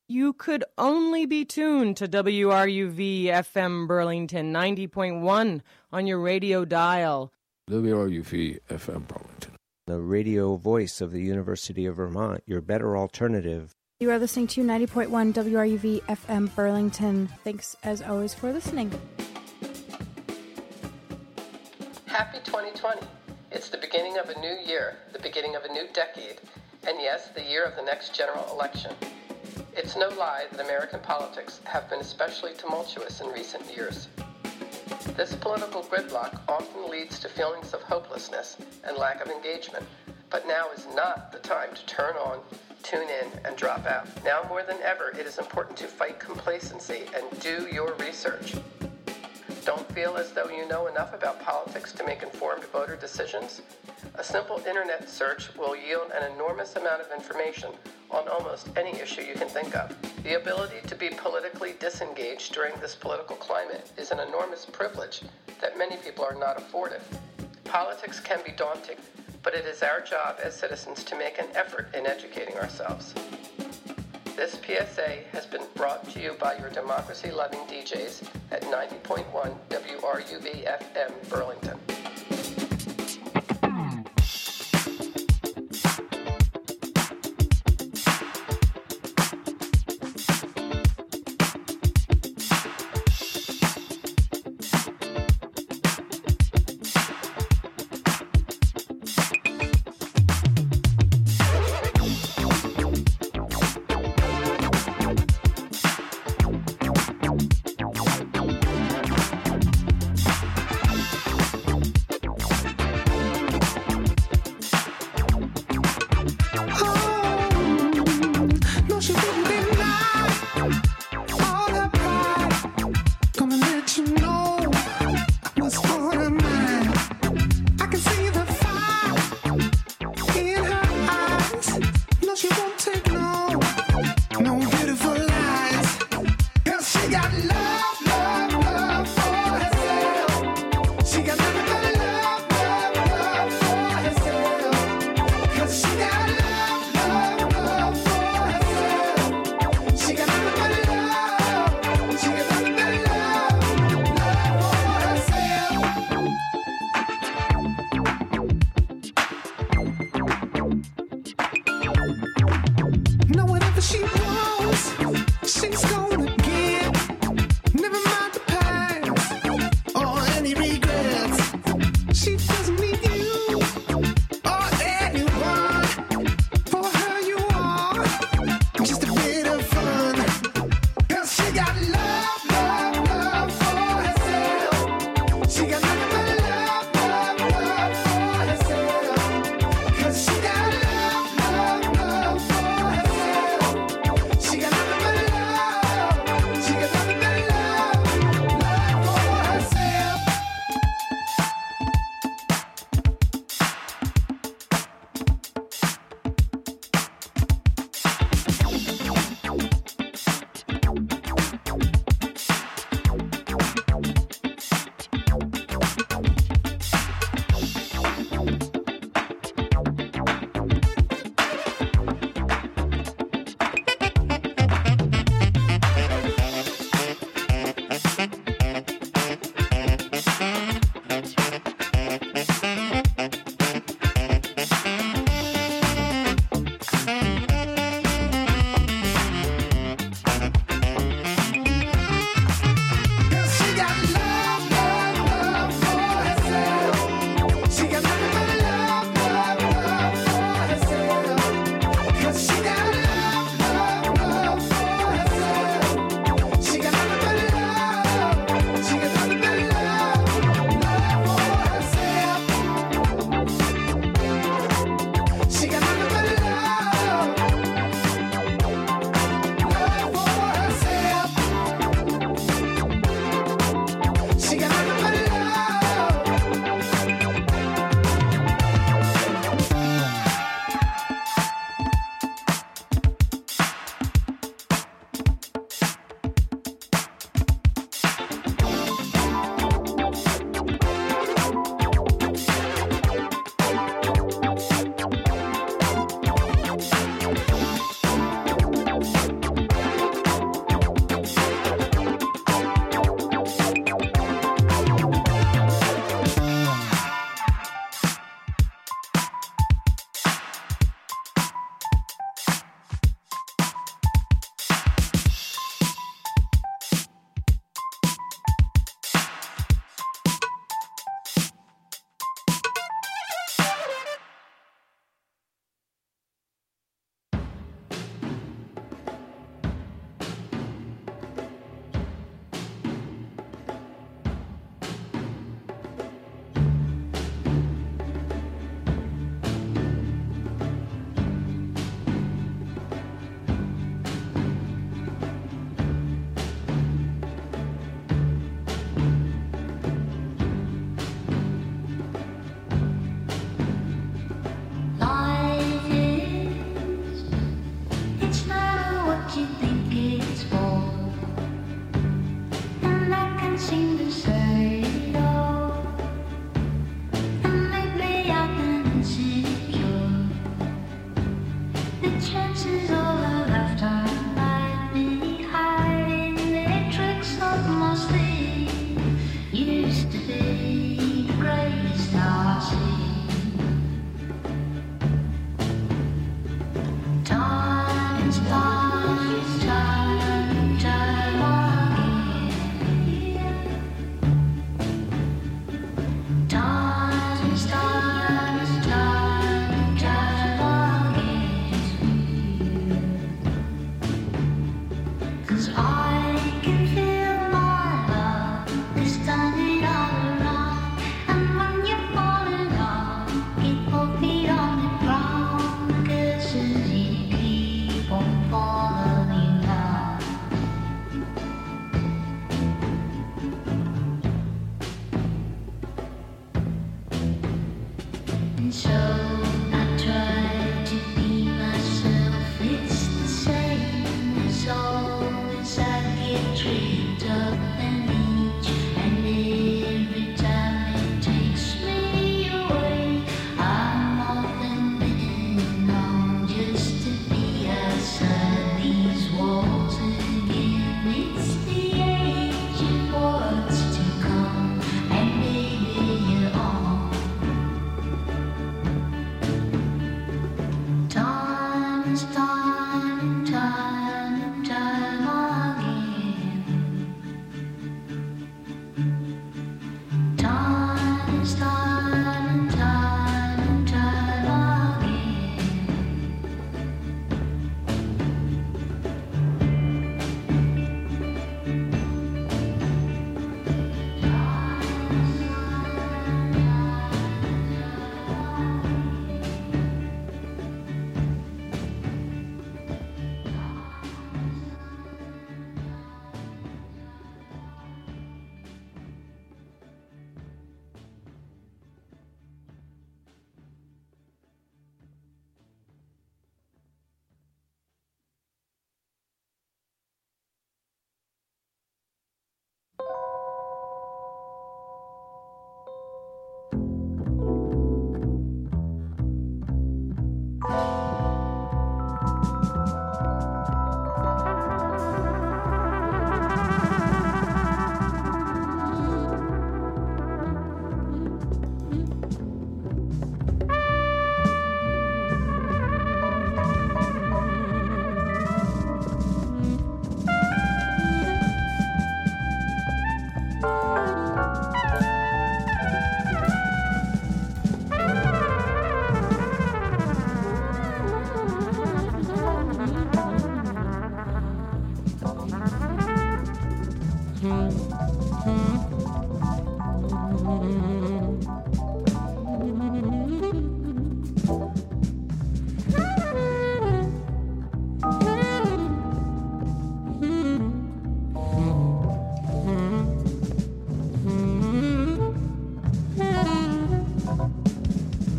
You could only be tuned to WRUV FM Burlington 90.1 on your radio dial. WRUV FM Burlington, the radio voice of the University of Vermont, your better alternative. You are listening to 90.1 WRUV FM Burlington. Thanks, as always, for listening. Happy 2020. It's the beginning of a new year, the beginning of a new decade, and yes, the year of the next general election. It's no lie that American politics have been especially tumultuous in recent years. This political gridlock often leads to feelings of hopelessness and lack of engagement, but now is not the time to turn on, tune in, and drop out. Now more than ever, it is important to fight complacency and do your research. Don't feel as though you know enough about politics to make informed voter decisions? A simple internet search will yield an enormous amount of information on almost any issue you can think of. The ability to be politically disengaged during this political climate is an enormous privilege that many people are not afforded. Politics can be daunting, but it is our job as citizens to make an effort in educating ourselves. This PSA has been brought to you by your democracy-loving DJs at 90.1 WRUV FM Burlington.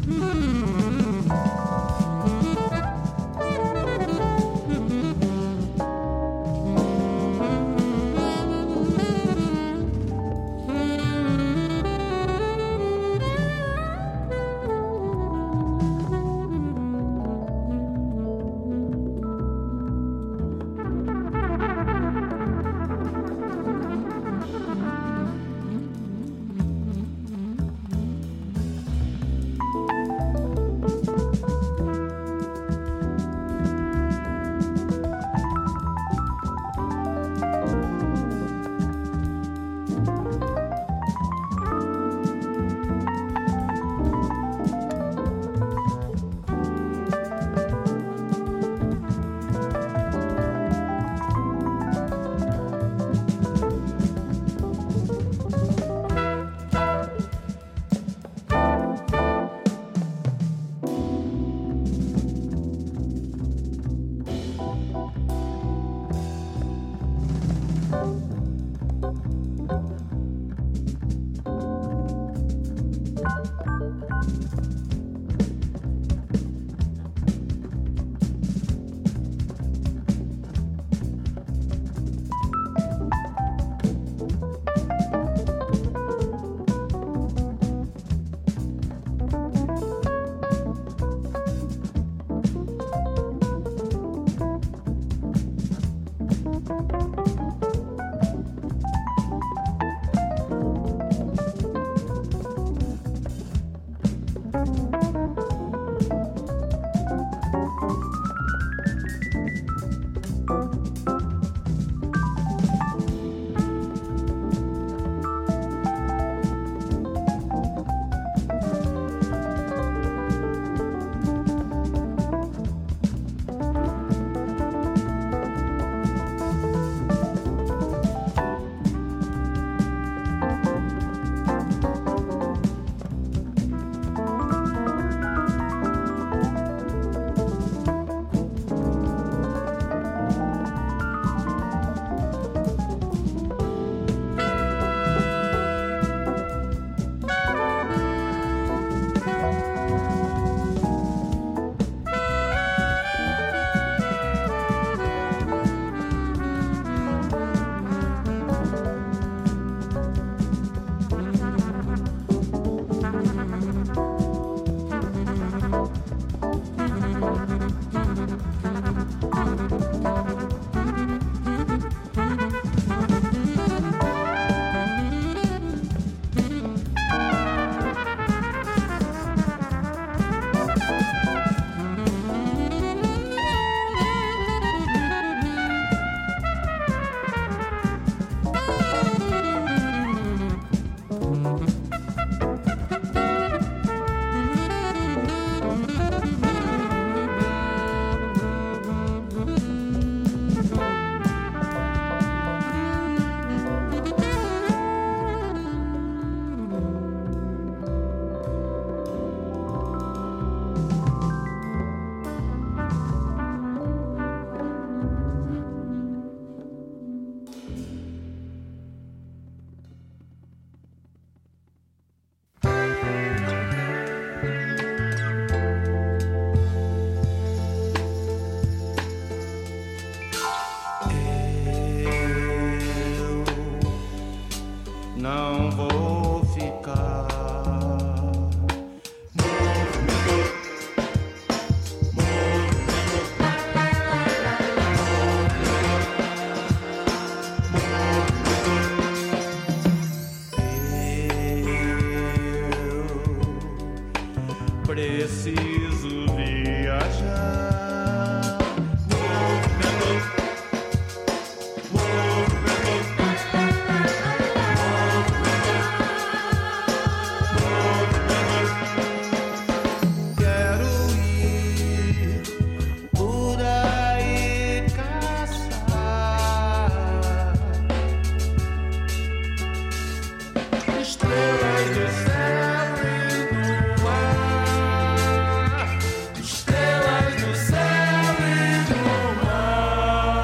Estrelas no céu e no mar.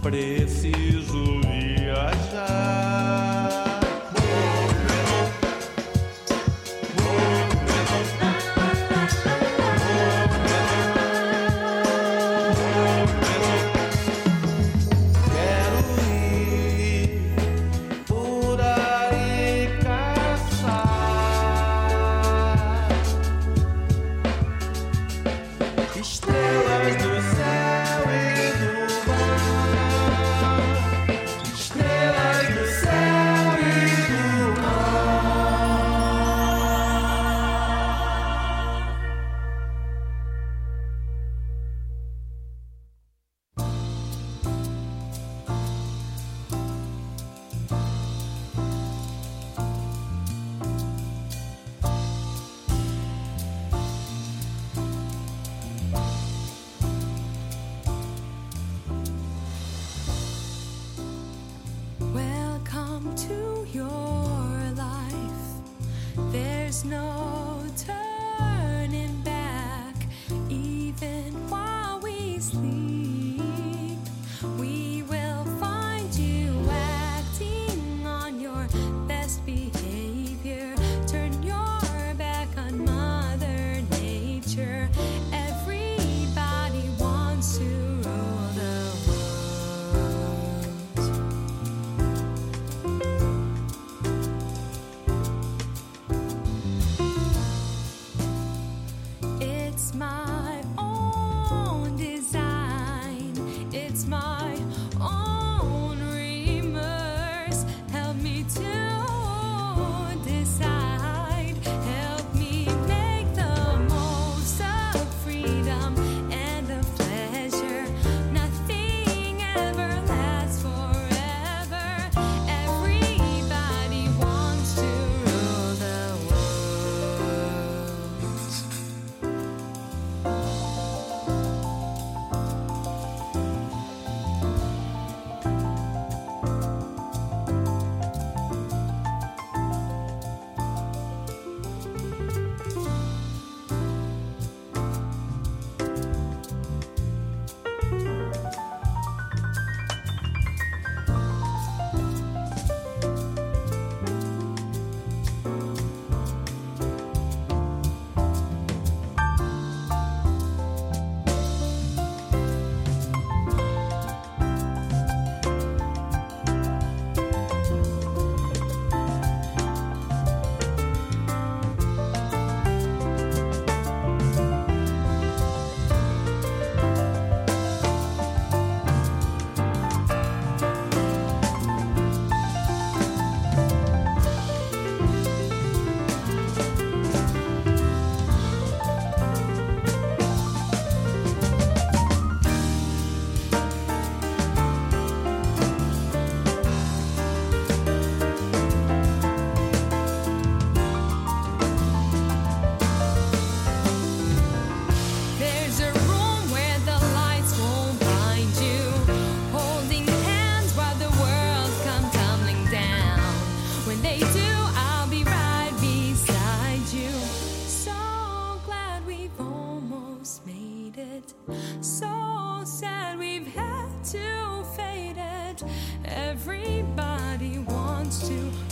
preciso viajar. So sad we've had to fade it. Everybody wants to